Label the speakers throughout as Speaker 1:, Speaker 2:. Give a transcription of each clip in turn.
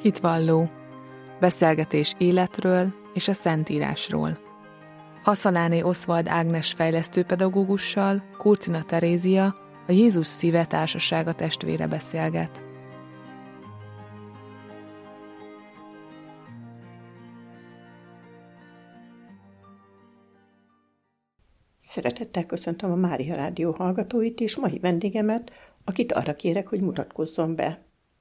Speaker 1: Hitvalló. Beszélgetés életről és a Szentírásról. Haszaláné Oszvald Ágnes fejlesztőpedagógussal Kurcina Terézia, a Jézus Szíve Társasága testvére beszélget.
Speaker 2: Szeretettel köszöntöm a Mária Rádió hallgatóit és mai vendégemet, akit arra kérek, hogy mutatkozzon be.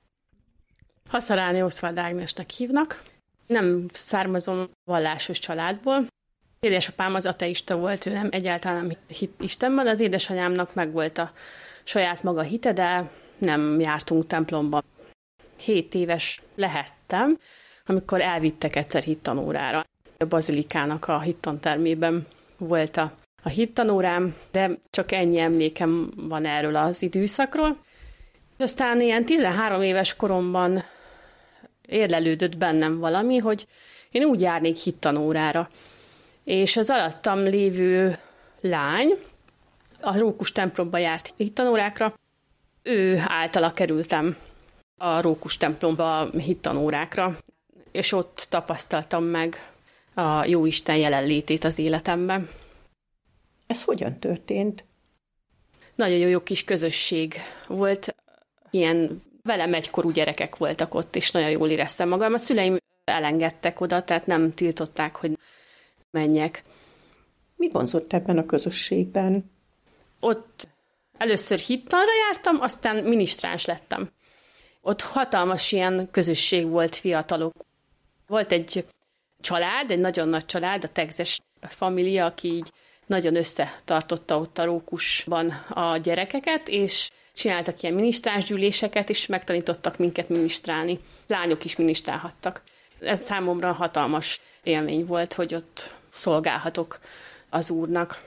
Speaker 3: Haszaláné Oszvald Ágnesnek hívnak. Nem származom vallásos családból. Édesapám az ateista volt, ő nem egyáltalán nem hitt Istenben, az édesanyámnak megvolt a saját maga hite, de nem jártunk templomba. 7 éves lehettem, amikor elvittek egyszer hittanórára. A bazilikának a hittantermében volt a hittanórám, de csak ennyi emlékem van erről az időszakról. Aztán ilyen 13 éves koromban érlelődött bennem valami, hogy én úgy járnék hittanórára. És az alattam lévő lány a Rókus templomba járt hittanórákra, ő általa kerültem a Rókus templomba hittanórákra, és ott tapasztaltam meg a Jóisten jelenlétét az életemben.
Speaker 2: Ez hogyan történt?
Speaker 3: Nagyon jó kis közösség volt, ilyen velem egykorú gyerekek voltak ott, és nagyon jól éreztem magam. A szüleim elengedtek oda, tehát nem tiltották, hogy menjek.
Speaker 2: Mi vonzott ebben a közösségben?
Speaker 3: Ott először hittanra jártam, aztán minisztráns lettem. Ott hatalmas ilyen közösség volt, fiatalok. Volt egy család, egy nagyon nagy család, a Tegzes família, aki így nagyon összetartotta ott a Rókusban a gyerekeket, és csináltak ilyen minisztráns gyűléseket, és megtanítottak minket minisztrálni. Lányok is minisztrálhattak. Ez számomra hatalmas élmény volt, hogy ott szolgálhatok az Úrnak.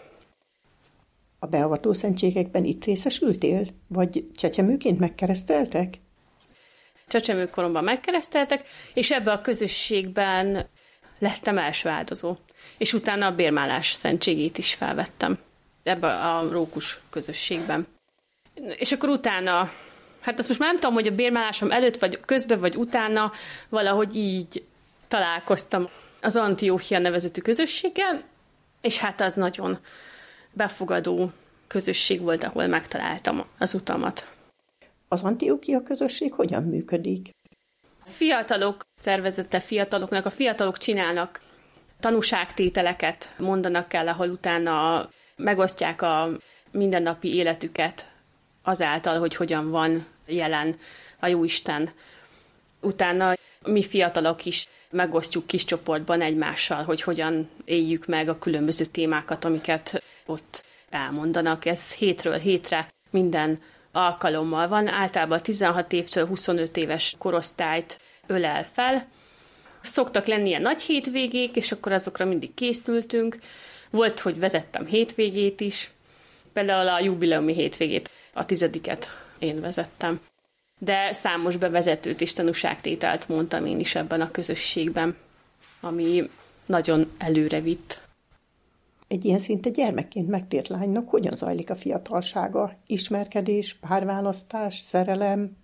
Speaker 2: A beavató szentségekben itt részesültél? Vagy csecsemőként megkereszteltek?
Speaker 3: Csecsemőkoromban megkereszteltek, és ebbe a közösségben lettem első áldozó. És utána a bérmálás szentségét is felvettem ebbe a Rókus közösségben. És akkor utána, hát azt most már nem tudom, hogy a bérmálásom előtt, vagy közben, vagy utána valahogy így találkoztam az Antióchia nevezetű közösséggel, és hát az nagyon befogadó közösség volt, ahol megtaláltam az utamat.
Speaker 2: Az Antióchia közösség hogyan működik?
Speaker 3: Fiatalok szervezete fiataloknak, a fiatalok csinálnak tanúságtételeket, mondanak el, ahol utána megosztják a mindennapi életüket azáltal, hogy hogyan van jelen a Jóisten. Utána mi fiatalok is megosztjuk kis csoportban egymással, hogy hogyan éljük meg a különböző témákat, amiket ott elmondanak. Ez hétről hétre minden alkalommal van. Általában 16 évtől 25 éves korosztályt ölel fel. Szoktak lenni ilyen nagy hétvégék, és akkor azokra mindig készültünk. Volt, hogy vezettem hétvégét is. Például a jubileumi hétvégét, a 10-et én vezettem. De számos bevezetőt és tanúságtételt mondtam én is ebben a közösségben, ami nagyon előre vitt.
Speaker 2: Egy ilyen szinte gyermekként megtért lánynak hogyan zajlik a fiatalsága? Ismerkedés, párválasztás, szerelem?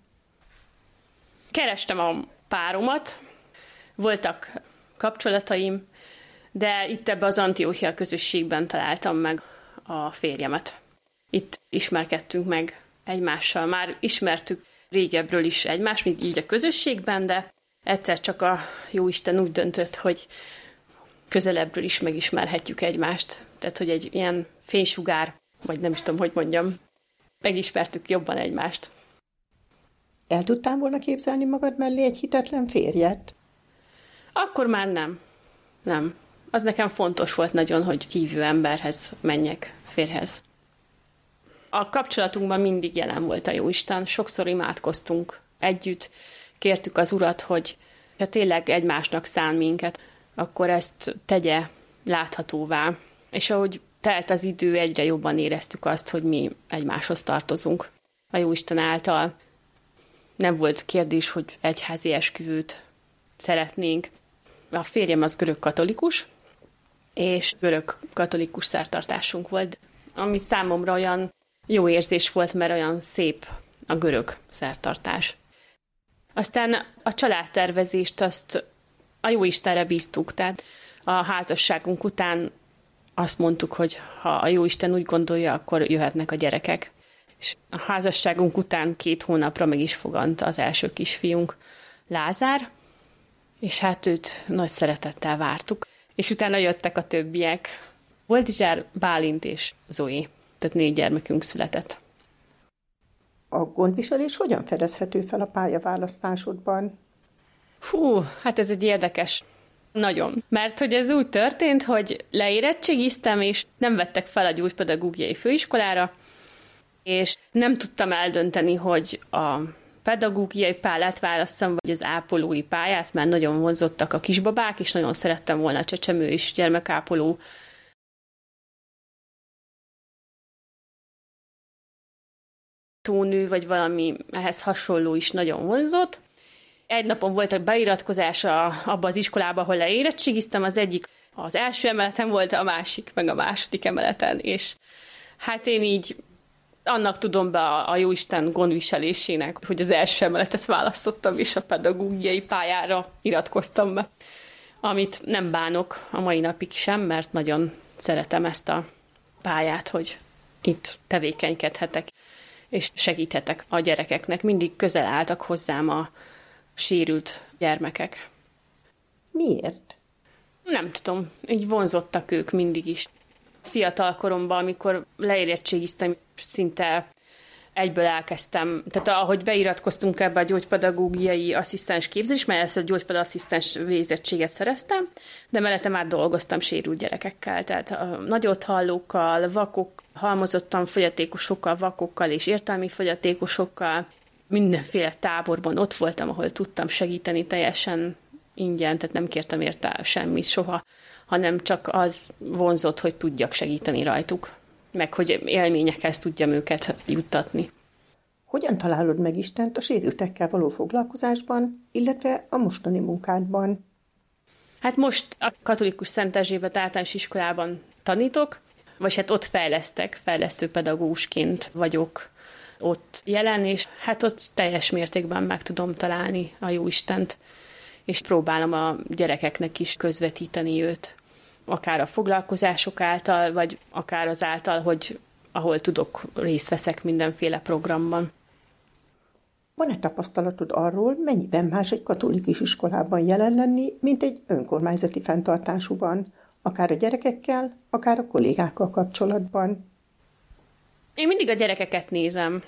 Speaker 3: Kerestem a páromat, voltak kapcsolataim, de itt ebbe az Antióchia közösségben találtam meg a férjemet. Itt ismerkedtünk meg egymással. Már ismertük régebről is egymást, még így a közösségben, de egyszer csak a Jóisten úgy döntött, hogy közelebbről is megismerhetjük egymást. Tehát, hogy egy ilyen fénysugár, vagy nem is tudom, hogy mondjam, megismertük jobban egymást.
Speaker 2: El tudtál volna képzelni magad mellé egy hitetlen férjet?
Speaker 3: Akkor már nem. Nem. Az nekem fontos volt nagyon, hogy hívő emberhez menjek, férjhez. A kapcsolatunkban mindig jelen volt a Jóisten, sokszor imádkoztunk együtt, kértük az Urat, hogy ha tényleg egymásnak szán minket, akkor ezt tegye láthatóvá. És ahogy telt az idő, egyre jobban éreztük azt, hogy mi egymáshoz tartozunk. A Jóisten által nem volt kérdés, hogy egyházi esküvőt szeretnénk. A férjem az görög katolikus, és görög katolikus szertartásunk volt, ami számomra olyan jó érzés volt, mert olyan szép a görög szertartás. Aztán a családtervezést azt a Jóistenre bíztuk, tehát a házasságunk után azt mondtuk, hogy ha a Jóisten úgy gondolja, akkor jöhetnek a gyerekek. És a házasságunk után 2 hónapra meg is fogant az első kisfiunk, Lázár, és hát őt nagy szeretettel vártuk. És utána jöttek a többiek. Boldizsár, Bálint és Zoé. Tehát 4 gyermekünk született.
Speaker 2: A gondviselés hogyan fedezhető fel a pályaválasztásodban?
Speaker 3: Fú, hát ez egy érdekes. Nagyon. Mert hogy ez úgy történt, hogy leérettségiztem, és nem vettek fel a gyógypedagógiai főiskolára, és nem tudtam eldönteni, hogy a pedagógiai pályát válasszam, vagy az ápolói pályát, mert nagyon vonzottak a kisbabák, és nagyon szerettem volna a csecsemő és gyermekápoló tónő, vagy valami ehhez hasonló is nagyon vonzott. Egy napon volt a beiratkozás abba az iskolába, ahol leérettségiztem, az egyik az első emeleten volt, a másik meg a második emeleten, és hát én így annak tudom be a Jóisten gondviselésének, hogy az első emeletet választottam, és a pedagógiai pályára iratkoztam be. Amit nem bánok a mai napig sem, mert nagyon szeretem ezt a pályát, hogy itt tevékenykedhetek, és segíthetek a gyerekeknek. Mindig közel álltak hozzám a sérült gyermekek.
Speaker 2: Miért?
Speaker 3: Nem tudom, így vonzottak ők mindig is. Fiatal koromban, amikor leérettségiztem, szinte egyből elkezdtem, tehát ahogy beiratkoztunk ebbe a gyógypedagógiai asszisztens képzés, mert először gyógypedagógiai végzettséget szereztem, de mellette már dolgoztam sérült gyerekekkel, tehát a nagyothallókkal, vakok, halmozottan fogyatékosokkal, vakokkal és értelmi fogyatékosokkal, mindenféle táborban ott voltam, ahol tudtam segíteni teljesen ingyen, tehát nem kértem érte semmit soha, hanem csak az vonzott, hogy tudjak segíteni rajtuk, meg hogy élményekhez tudjam őket juttatni.
Speaker 2: Hogyan találod meg Istent a sérültekkel való foglalkozásban, illetve a mostani munkádban?
Speaker 3: Hát most a Katolikus Szent Erzsébet általános iskolában tanítok, vagy hát ott fejlesztő pedagógusként vagyok ott jelen, és hát ott teljes mértékben meg tudom találni a Jóistent, és próbálom a gyerekeknek is közvetíteni őt. Akár a foglalkozások által, vagy akár azáltal, hogy ahol tudok, részt veszek mindenféle programban.
Speaker 2: Van-e tapasztalatod arról, mennyiben más egy katolikus iskolában jelen lenni, mint egy önkormányzati fenntartásúban, akár a gyerekekkel, akár a kollégákkal kapcsolatban?
Speaker 3: Én mindig a gyerekeket nézem.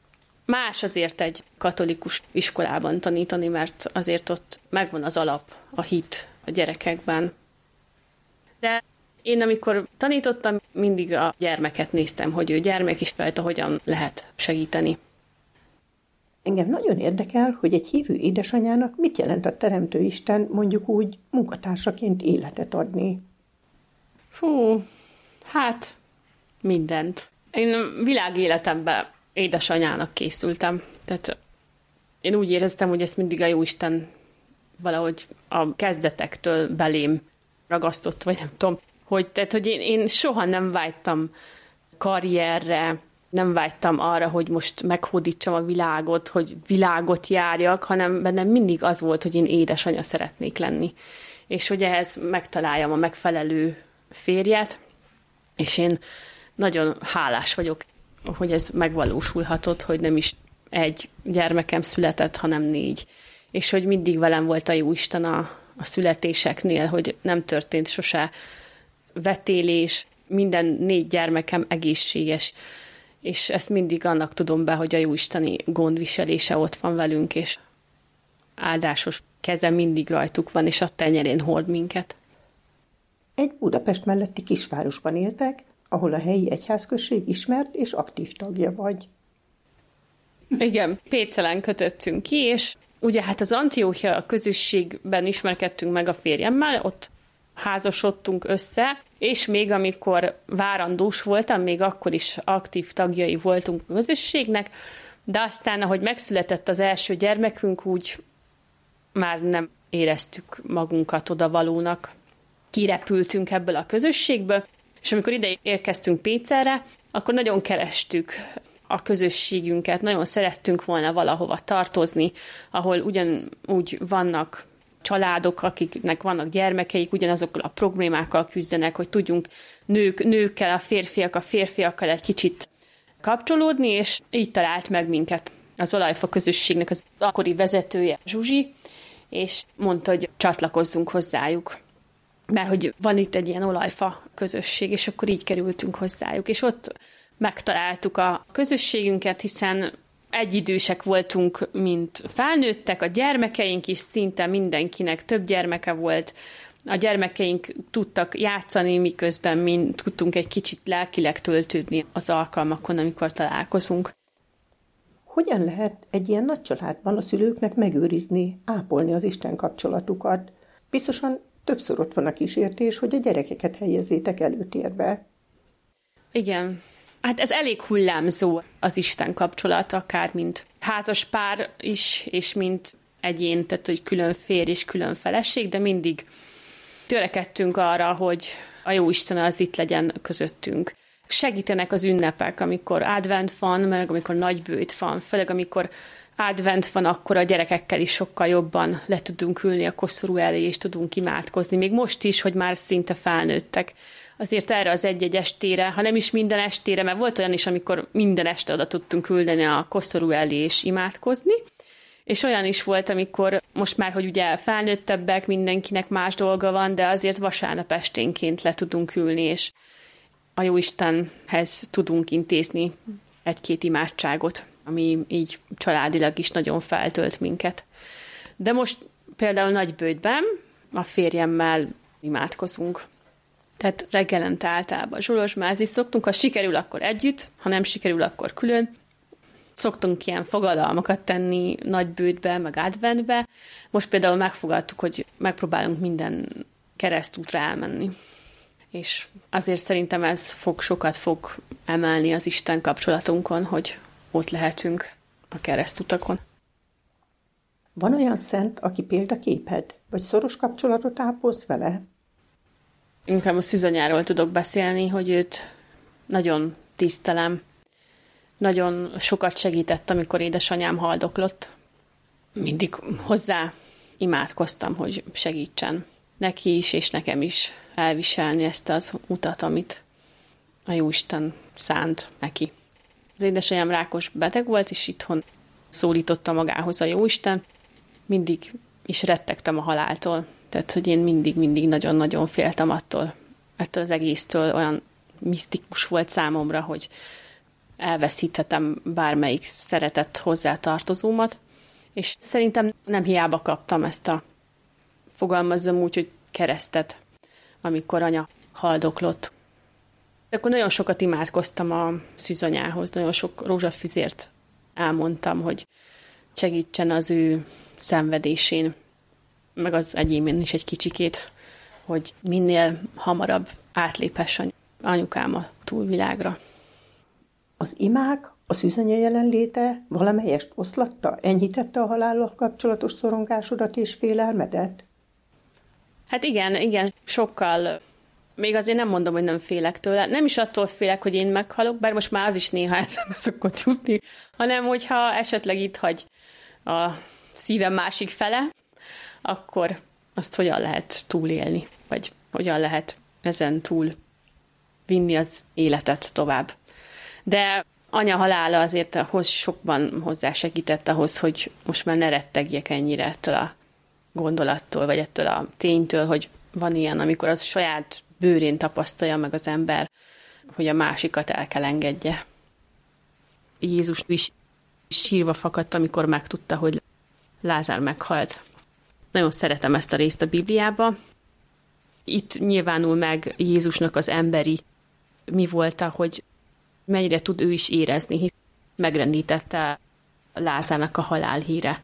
Speaker 3: Más azért egy katolikus iskolában tanítani, mert azért ott megvan az alap, a hit a gyerekekben. De én amikor tanítottam, mindig a gyermeket néztem, hogy ő gyermek is rajta hogyan lehet segíteni.
Speaker 2: Engem nagyon érdekel, hogy egy hívő édesanyának mit jelent a Teremtő Isten mondjuk úgy munkatársaként életet adni.
Speaker 3: Fú, hát mindent. Én világéletemben édesanyának készültem. Tehát én úgy éreztem, hogy ezt mindig a Jóisten valahogy a kezdetektől belém ragasztott, vagy nem tudom, hogy én soha nem vágytam karrierre, nem vágytam arra, hogy most meghódítsam a világot, hogy világot járjak, hanem bennem mindig az volt, hogy én édesanya szeretnék lenni. És hogy ehhez megtaláljam a megfelelő férjet, és én nagyon hálás vagyok, hogy ez megvalósulhatott, hogy nem is egy gyermekem született, hanem 4. És hogy mindig velem volt a Jóisten a születéseknél, hogy nem történt sose vetélés, minden 4 gyermekem egészséges, és ezt mindig annak tudom be, hogy a jóisteni gondviselése ott van velünk, és áldásos keze mindig rajtuk van, és a tenyerén hord minket.
Speaker 2: Egy Budapest melletti kisvárosban éltek, ahol a helyi egyházközség ismert és aktív tagja vagy.
Speaker 3: Igen, Pécelen kötöttünk ki, és ugye hát az Antiochia közösségben ismerkedtünk meg a férjemmel, ott házasodtunk össze, és még amikor várandós voltam, még akkor is aktív tagjai voltunk a közösségnek, de aztán, ahogy megszületett az első gyermekünk, úgy már nem éreztük magunkat odavalónak. Kirepültünk ebből a közösségből, és amikor ide érkeztünk Pécelre, akkor nagyon kerestük a közösségünket, nagyon szerettünk volna valahova tartozni, ahol ugyanúgy vannak családok, akiknek vannak gyermekeik, ugyanazokkal a problémákkal küzdenek, hogy tudjunk nőkkel, a férfiakkal egy kicsit kapcsolódni, és így talált meg minket az Olajfa közösségnek az akkori vezetője, Zsuzsi, és mondta, hogy csatlakozzunk hozzájuk. Mert hogy van itt egy ilyen olajfa közösség, és akkor így kerültünk hozzájuk. És ott megtaláltuk a közösségünket, hiszen egyidősek voltunk, mint felnőttek, a gyermekeink is szinte mindenkinek több gyermeke volt. A gyermekeink tudtak játszani, miközben mi tudtunk egy kicsit lelkileg töltődni az alkalmakon, amikor találkozunk.
Speaker 2: Hogyan lehet egy ilyen nagy családban a szülőknek megőrizni, ápolni az Isten kapcsolatukat? Biztosan többször ott van a kísértés, hogy a gyerekeket helyezzétek előtérbe.
Speaker 3: Igen. Hát ez elég hullámzó az Isten kapcsolat, akár mint házas pár is, és mint egyén, tehát hogy külön férj és külön feleség, de mindig törekedtünk arra, hogy a Jóisten az itt legyen közöttünk. Segítenek az ünnepek, amikor advent van, meg amikor nagybőjt van, főleg amikor advent van, akkor a gyerekekkel is sokkal jobban le tudunk ülni a koszorú elé, és tudunk imádkozni. Még most is, hogy már szinte felnőttek. Azért erre az egy-egy estére, ha nem is minden estére, mert volt olyan is, amikor minden este oda tudtunk ülni a koszorú elé és imádkozni, és olyan is volt, amikor most már, hogy ugye felnőttebbek, mindenkinek más dolga van, de azért vasárnap esténként le tudunk ülni, és a Jóistenhez tudunk intézni egy-két imádságot, ami így családilag is nagyon feltölt minket. De most például nagybőjtben a férjemmel imádkozunk. Tehát reggelente általában zsolozsmázni szoktunk, ha sikerül, akkor együtt, ha nem sikerül, akkor külön. Szoktunk ilyen fogadalmakat tenni nagybőjtbe, meg adventbe. Most például megfogadtuk, hogy megpróbálunk minden keresztútra elmenni. És azért szerintem ez sokat fog emelni az Isten kapcsolatunkon, hogy ott lehetünk a keresztutakon.
Speaker 2: Van olyan szent, aki példaképed, vagy szoros kapcsolatot ápolsz vele?
Speaker 3: Inkább a szűzanyáról tudok beszélni, hogy őt nagyon tisztelem. Nagyon sokat segített, amikor édesanyám haldoklott. Mindig hozzá imádkoztam, hogy segítsen neki is, és nekem is elviselni ezt az utat, amit a Jóisten szánt neki. Az édesanyám rákos beteg volt, és itthon szólította magához a Jóisten. Mindig is rettegtem a haláltól. Tehát, hogy én mindig nagyon-nagyon féltem ettől az egésztől. Olyan misztikus volt számomra, hogy elveszíthetem bármelyik szeretett hozzátartozómat. És szerintem nem hiába kaptam ezt a, fogalmazzam úgy, hogy keresztet, amikor anya haldoklott. Akkor nagyon sokat imádkoztam a szűzanyához, nagyon sok rózsafüzért elmondtam, hogy segítsen az ő szenvedésén, meg az enyémén is egy kicsikét, hogy minél hamarabb átléphessen anyukám a túlvilágra.
Speaker 2: Az imák, a szűzanya jelenléte valamelyest oszlatta, enyhítette a halállal kapcsolatos szorongásodat és félelmedet?
Speaker 3: Hát igen, sokkal. Még azért nem mondom, hogy nem félek tőle. Nem is attól félek, hogy én meghalok, bár most már az is néha eszembe szokott jutni, hanem hogyha esetleg itt hagy a szívem másik fele, akkor azt hogyan lehet túlélni, vagy hogyan lehet ezen túl vinni az életet tovább. De anya halála azért sokban hozzásegített ahhoz, hogy most már ne rettegjek ennyire ettől a gondolattól, vagy ettől a ténytől, hogy van ilyen, amikor az saját bőrén tapasztalja meg az ember, hogy a másikat el kell engedje. Jézus is sírva fakadt, amikor megtudta, hogy Lázár meghalt. Nagyon szeretem ezt a részt a Bibliába. Itt nyilvánul meg Jézusnak az emberi mi volt, hogy mennyire tud ő is érezni, hisz megrendítette Lázárnak a halálhíre.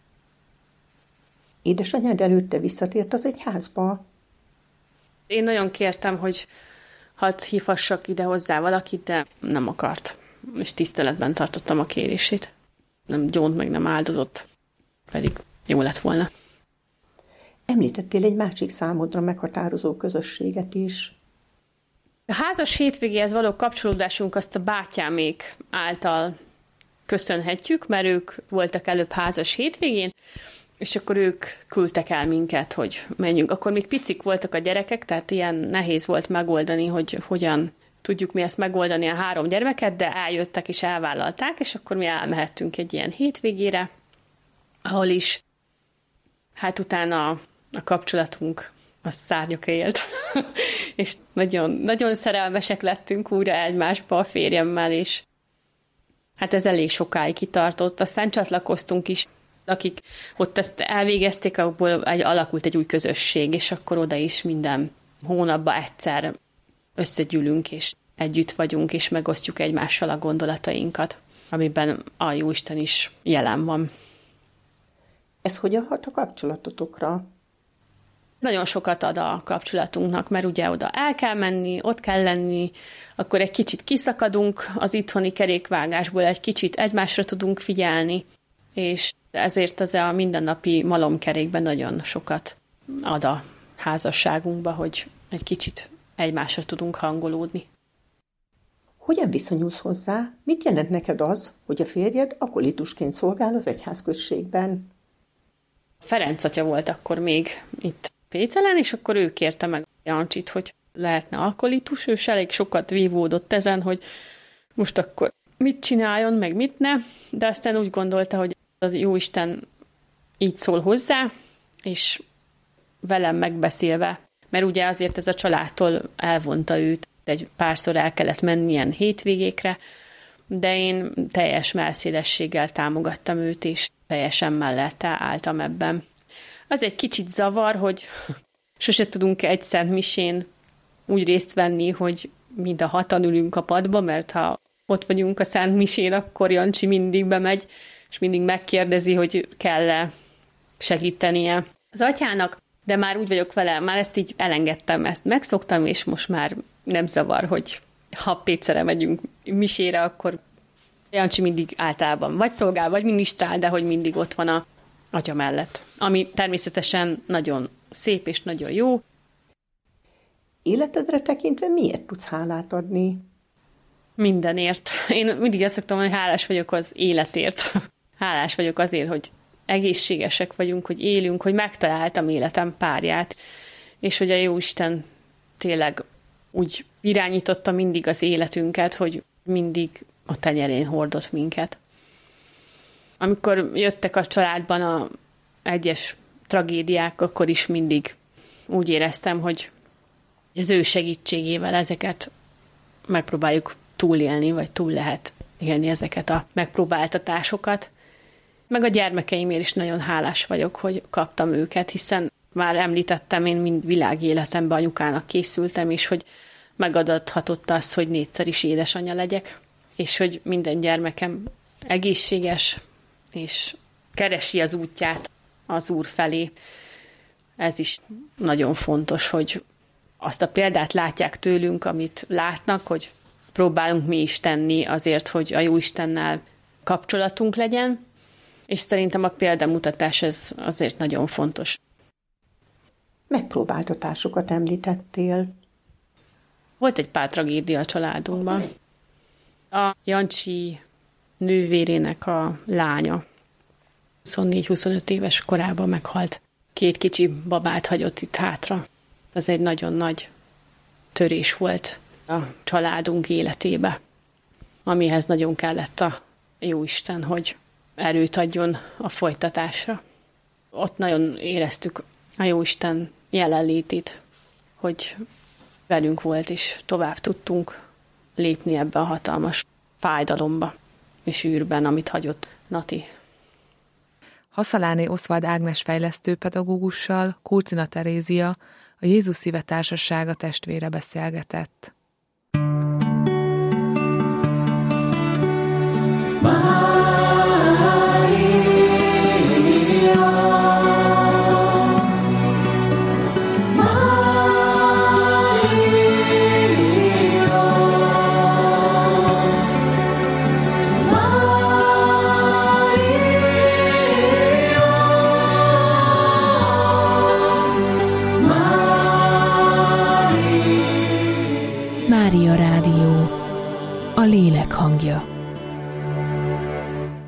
Speaker 2: Édesanyád előtte visszatért az egyházba?
Speaker 3: Én nagyon kértem, hogy hadd hívhassak ide hozzá valakit, de nem akart. És tiszteletben tartottam a kérését. Nem gyónt, meg nem áldozott. Pedig jó lett volna.
Speaker 2: Említettél egy másik számodra meghatározó közösséget is.
Speaker 3: A házas hétvégéhez való kapcsolódásunk azt a bátyámék által köszönhetjük, mert ők voltak előbb házas hétvégén, és akkor ők küldtek el minket, hogy menjünk. Akkor még picik voltak a gyerekek, tehát ilyen nehéz volt megoldani, hogy hogyan tudjuk mi ezt megoldani a 3 gyermeket, de eljöttek és elvállalták, és akkor mi elmehettünk egy ilyen hétvégére, ahol is hát utána a kapcsolatunk az szárnyokra élt. És nagyon, nagyon szerelmesek lettünk újra egymásba a férjemmel, és hát ez elég sokáig kitartott. Aztán csatlakoztunk is, akik ott ezt elvégezték, abból alakult egy új közösség, és akkor oda is minden hónapban egyszer összegyűlünk, és együtt vagyunk, és megosztjuk egymással a gondolatainkat, amiben a Jóisten is jelen van.
Speaker 2: Ez hogyan hat a kapcsolatotokra?
Speaker 3: Nagyon sokat ad a kapcsolatunknak, mert ugye oda el kell menni, ott kell lenni, akkor egy kicsit kiszakadunk az itthoni kerékvágásból, egy kicsit egymásra tudunk figyelni, és ezért az a mindennapi malomkerékben nagyon sokat ad a házasságunkba, hogy egy kicsit egymásra tudunk hangolódni.
Speaker 2: Hogyan viszonyulsz hozzá? Mit jelent neked az, hogy a férjed akolitusként szolgál az egyházközségben?
Speaker 3: Ferenc atya volt akkor még itt Pécelen, és akkor ő kérte meg Jancsit, hogy lehetne alkolitus, ő is elég sokat vívódott ezen, hogy most akkor mit csináljon, meg mit ne, de aztán úgy gondolta, hogy az Jóisten így szól hozzá, és velem megbeszélve, mert ugye azért ez a családtól elvonta őt, egy párszor el kellett menni ilyen hétvégékre, de én teljes mellszélességgel támogattam őt, és teljesen mellette álltam ebben. Az egy kicsit zavar, hogy sose tudunk egy szent misén úgy részt venni, hogy mind a 6-an ülünk a padba, mert ha ott vagyunk a szent misén, akkor Jancsi mindig bemegy, és mindig megkérdezi, hogy kell-e segítenie az atyának, de már úgy vagyok vele, már ezt így elengedtem, ezt megszoktam, és most már nem zavar, hogy ha Pécere megyünk misére, akkor Jancsi mindig általában vagy szolgál, vagy ministrál, de hogy mindig ott van a atya mellett. Ami természetesen nagyon szép és nagyon jó.
Speaker 2: Életedre tekintve miért tudsz hálát adni?
Speaker 3: Mindenért. Én mindig azt szoktam, hogy hálás vagyok az életért. Hálás vagyok azért, hogy egészségesek vagyunk, hogy élünk, hogy megtaláltam életem párját, és hogy a Jóisten tényleg úgy irányította mindig az életünket, hogy mindig a tenyerén hordott minket. Amikor jöttek a családban a egyes tragédiák, akkor is mindig úgy éreztem, hogy az ő segítségével ezeket megpróbáljuk túlélni, vagy túl lehet élni ezeket a megpróbáltatásokat. Meg a gyermekeimért is nagyon hálás vagyok, hogy kaptam őket, hiszen már említettem, én mind világéletemben anyukának készültem, és hogy megadathatott az, hogy 4-szer is édesanyja legyek, és hogy minden gyermekem egészséges, és keresi az útját az Úr felé. Ez is nagyon fontos, hogy azt a példát látják tőlünk, amit látnak, hogy próbálunk mi is tenni azért, hogy a Jóistennel kapcsolatunk legyen, és szerintem a példamutatás ez azért nagyon fontos.
Speaker 2: Megpróbáltatásokat említettél.
Speaker 3: Volt egy pár tragédia a családunkban. A Jancsi nővérének a lánya 24-25 éves korában meghalt. 2 kicsi babát hagyott itt hátra. Ez egy nagyon nagy törés volt a családunk életébe, amihez nagyon kellett a Jóisten, hogy erőt adjon a folytatásra. Ott nagyon éreztük a Jóisten jelenlétét, hogy velünk volt, és tovább tudtunk lépni ebbe a hatalmas fájdalomba és űrben, amit hagyott Nati.
Speaker 1: Haszaláné Oszvald Ágnes fejlesztőpedagógussal Kurcina Terézia, a Jézus Szíve Társasága testvére beszélgetett.
Speaker 4: Mária Rádió, a lélek hangja.